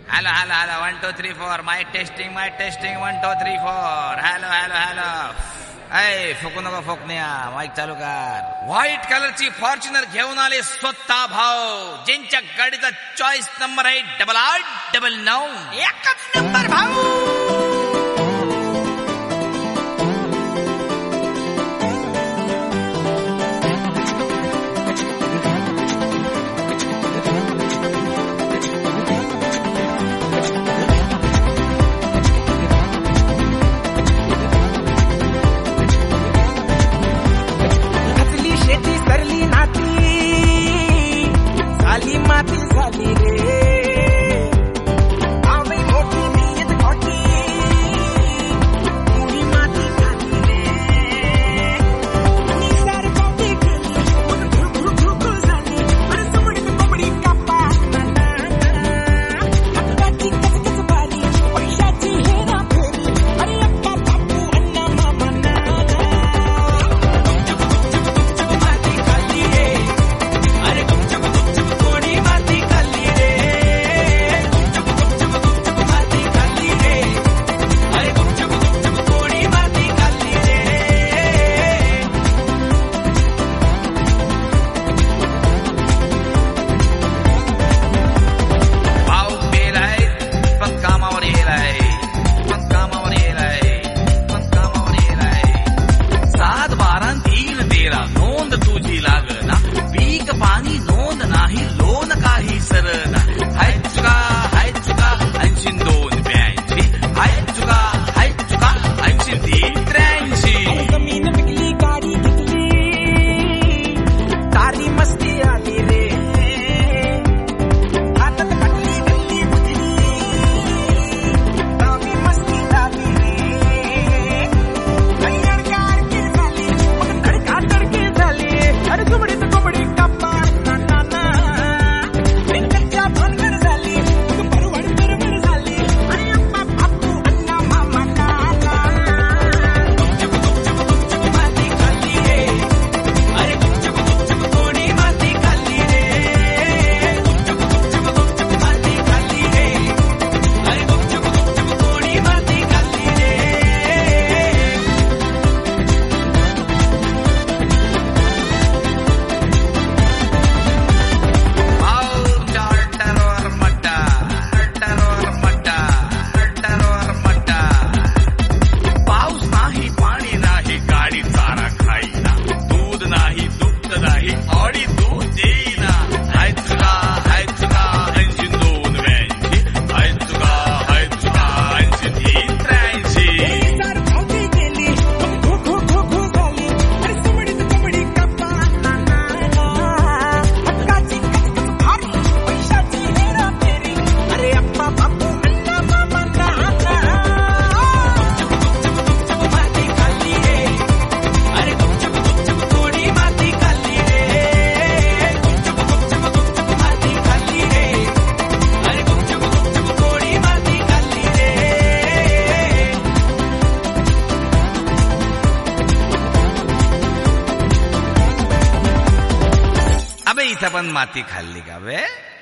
Hello hello hello 1 2 3 4 mike testing 1 2 3 4 hello hello hello. ऐ फुकू नको फोकण्या, माईक चालू कर. व्हाईट कलरची फॉर्च्युनर घेऊन आले स्वतः भाऊ, ज्यांच्या गाडीचा चॉईस नंबर आहे 8899. एकच नंबर भाऊ. माती झाली रे आम्ही मोठी नियत खोटी पुरी माती झाली रे निसार पाटी केली भुरभुर झाली अरे कोंबडी कापा हाताची कचकच बारी पैशाची हेरा फेरी अरे अप्पा बापू अण्णा मामा माती खाल्ली रे अरे इथं पण माती खाल्ली का बे.